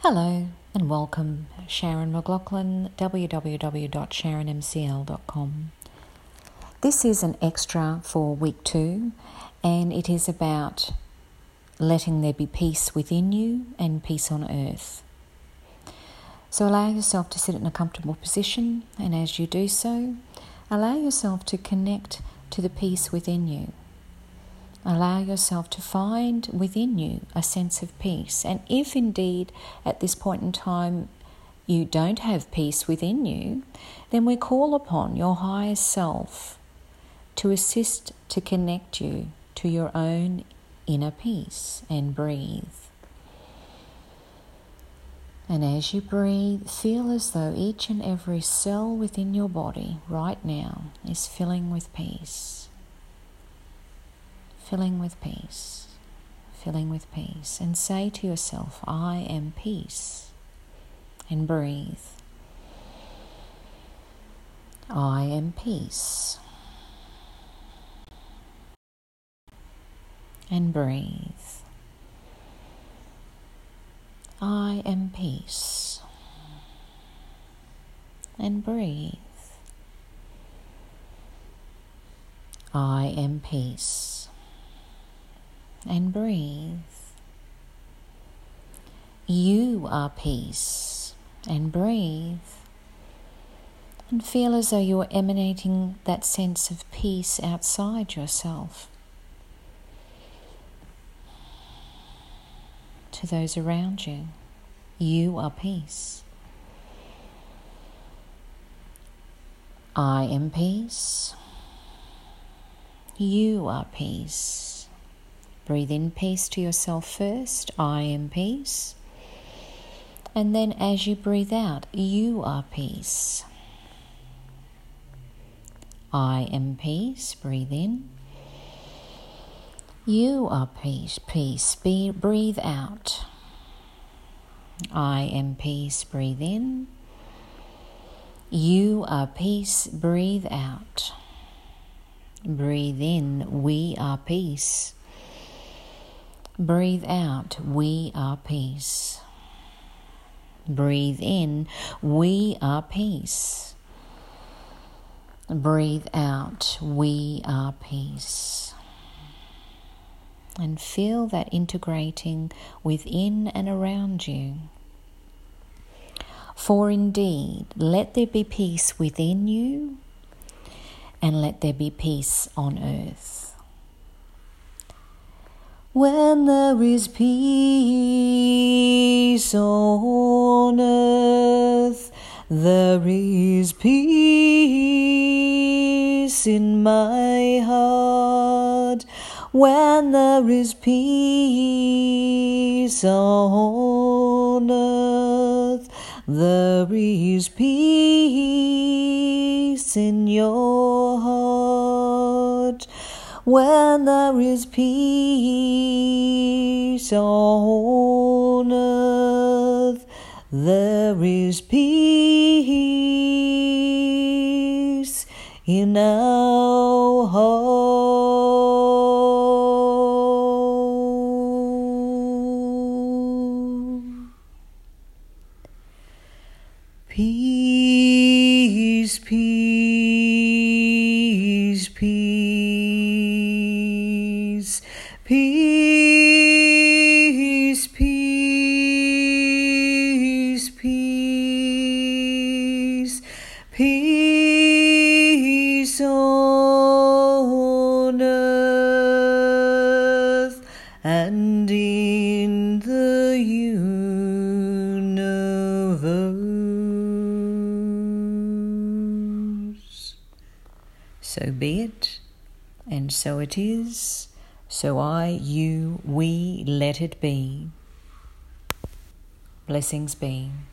Hello and welcome, Sharon McLaughlin, www.sharonmcl.com. This is an extra for week 2, and it is about letting there be peace within you and peace on earth. So allow yourself to sit in a comfortable position, and as you do so, allow yourself to connect to the peace within you. Allow yourself to find within you a sense of peace. And if indeed at this point in time you don't have peace within you, then we call upon your higher self to assist to connect you to your own inner peace, and breathe. And as you breathe, feel as though each and every cell within your body right now is filling with peace. Filling with peace, filling with peace, and say to yourself, I am peace, and breathe. I am peace, and breathe. I am peace, and breathe. I am peace, and breathe. You are peace, and breathe. And feel as though you are emanating that sense of peace outside yourself to those around you. You are peace. I am peace. You are peace. Breathe in peace to yourself first. I am peace. And then as you breathe out, you are peace. I am peace. Breathe in. You are peace. Peace. Breathe out. I am peace. Breathe in. You are peace. Breathe out. Breathe in. We are peace. Breathe out, we are peace. Breathe in, we are peace. Breathe out, we are peace. And feel that integrating within and around you. For indeed, let there be peace within you, and let there be peace on earth. When there is peace on earth, there is peace in my heart. When there is peace on earth, there is peace in your heart. When there is peace on earth, there is peace in our home. Peace, peace, peace. Peace, peace, peace, peace on earth and in the universe. So be it, and so it is. So I, you, we, let it be. Blessings be.